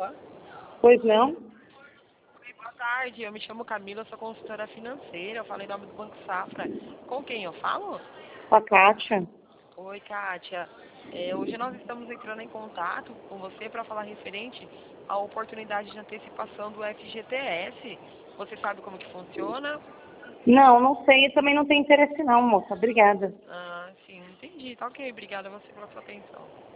Pois não? Oi, boa tarde, eu me chamo Camila, sou consultora financeira, eu falei em nome do Banco Safra. Com quem eu falo? Com a Kátia. Oi, Kátia. Hoje nós estamos entrando em contato com você para falar referente à oportunidade de antecipação do FGTS. Você sabe como que funciona? Não, não sei. Eu também não tenho interesse não, moça. Obrigada. Ah, sim, entendi. Tá ok, obrigada a você pela sua atenção.